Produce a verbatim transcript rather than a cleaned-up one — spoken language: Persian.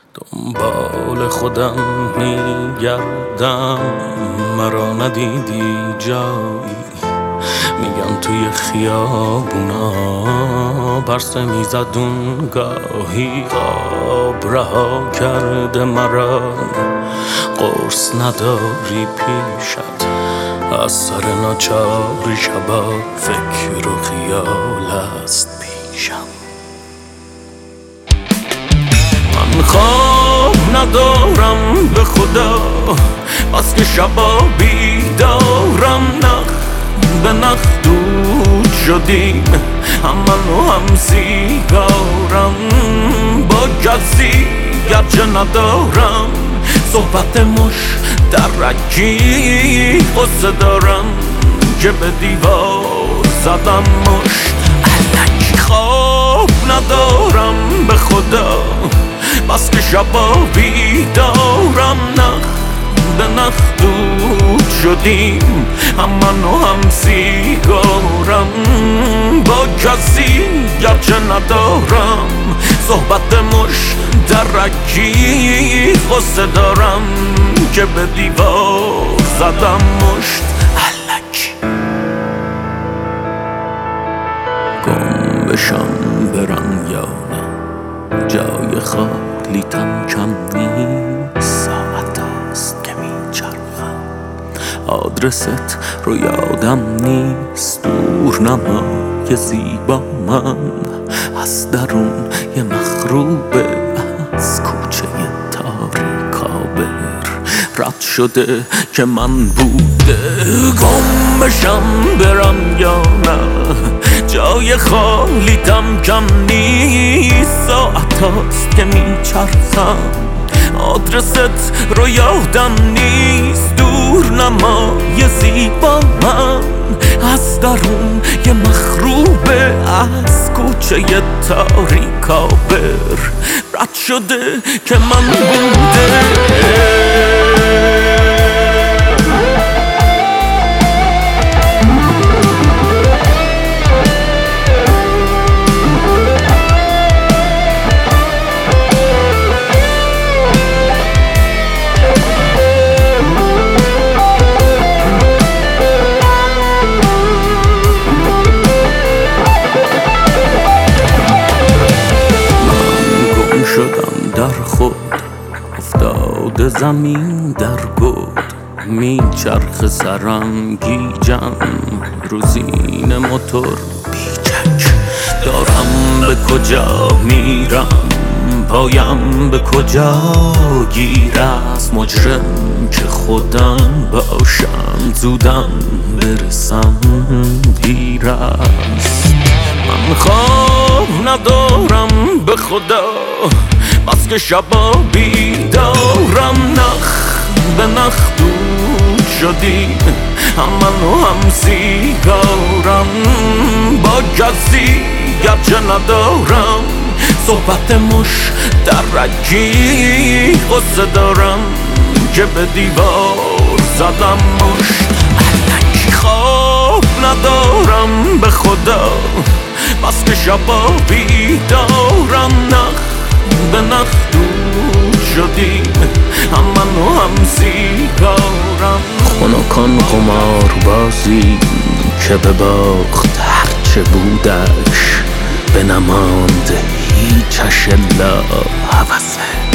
دنبال خودم میگردم، مرا ندیدی جایی. میگن توی خیابونا پرسه میزد اون گاهی، خواب رها کرده مرا، قرص نداری پیشت، از سر ناچاری شبا فکر و خیال است پیشم. من خواب ندارم به خدا، بس که شبا بیدارم، نخ به نخ دود شدیم، هم من و هم سیگارم، با کسی گرچه ندارم صحبت مشترکی، قصه دارم که به دیوار زدم مشت الکی. خواب ندارم به خدا، بس که شبا بیدارم، نخ به نخ دود شدیم، هم من و هم سیگارم، با کسی گرچه ندارم صحبت مشترکی، قصه دارم که به دیوار زدم مشت الکی. گم بشم برم یا نه، جای خالیتم کم نیست، ساعت هاست که میچرخم، آدرست رو یادم نیست، دور نمای زیبا من از درون یه مخروبه، از کوچه تاریکابر رد شده که من بوده. گم بشم برم یا نه، جای خالیتم کم نیست، ساعت هاست که میچرخم، آدرست رو یادم نیست، دور نمای زیبا من از درون یه مخروبه، از کوچه تاریکابر رد شده که من بوده. شدم در خود افتاده زمین در گود، میچرخ سرم گیجم، روزین موتور بیچک، دارم به کجا میرم، پایم به کجا گیر، از مجرم که خودم باشم، زودم برسم دیر است. من خواب ندارم به خدا، بس که شبا بیدارم، نخ به نخ دود شدیم، هم من و هم سیگارم، با کسی گرچه ندارم صحبت مشترکی، قصه دارم که به دیوار زدم مشت الکی. خواب ندارم به خدا، بس که شبا بیدارم، نخ به نخ دود شدیم، هم من و هم سیگارم، خنکان قمار بازی که به باخت هرچه بودش، به نماند هیچش الا هوسه.